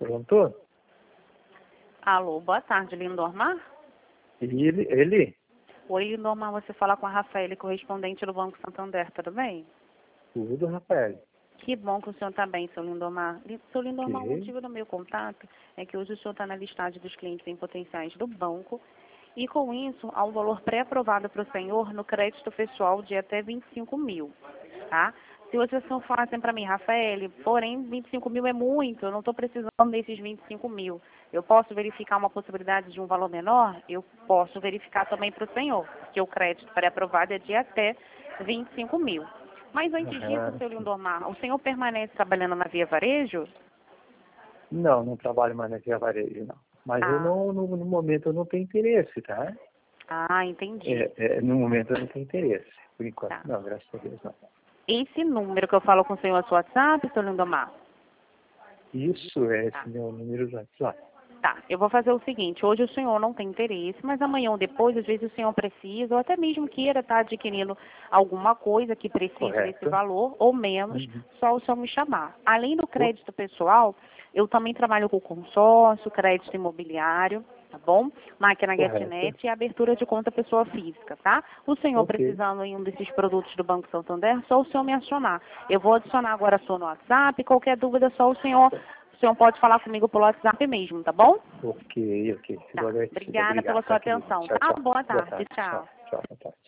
Pronto? Alô, boa tarde, Lindomar. Ele? Oi, Lindomar, você fala com a Rafaela, correspondente do Banco Santander, tudo bem? Tudo, Rafael. Que bom que o senhor está bem, seu Lindomar. Seu Lindomar, o Ok. motivo do meu contato é que hoje o senhor está na listagem dos clientes em potenciais do banco e, com isso, há um valor pré-aprovado para o senhor no crédito pessoal de até 25 mil, tá? Se vocês não falassem para mim, Rafael, porém 25 mil é muito, eu não estou precisando desses 25 mil. Eu posso verificar uma possibilidade de um valor menor? Eu posso verificar também para o senhor, porque o crédito pré-aprovado é de até 25 mil. Mas antes disso, seu Lindomar, o senhor permanece trabalhando na Via Varejo? Não trabalho mais na Via Varejo, não. Mas eu não, no momento eu não tenho interesse, tá? Ah, entendi. No momento eu não tenho interesse. Por enquanto, Tá. não, graças a Deus, não. Esse número que eu falo com o senhor é seu WhatsApp, seu Lindomar? Isso é esse meu número de WhatsApp. Tá, eu vou fazer o seguinte, hoje o senhor não tem interesse, mas amanhã ou depois, às vezes o senhor precisa, ou até mesmo queira estar adquirindo alguma coisa que precise Correto. desse valor, ou menos, Uhum. só o senhor me chamar. Além do crédito pessoal, eu também trabalho com consórcio, crédito imobiliário, tá bom? Máquina Correto. GetNet e abertura de conta pessoa física, tá? O senhor Ok. precisando em um desses produtos do Banco Santander, só o senhor me acionar. Eu vou adicionar agora a sua no WhatsApp, qualquer dúvida, só o senhor pode falar comigo pelo WhatsApp mesmo, tá bom? Ok. Tá. Obrigada pela sua atenção, Tchau, tá? tchau. Boa tarde. Tchau. Tchau, tchau.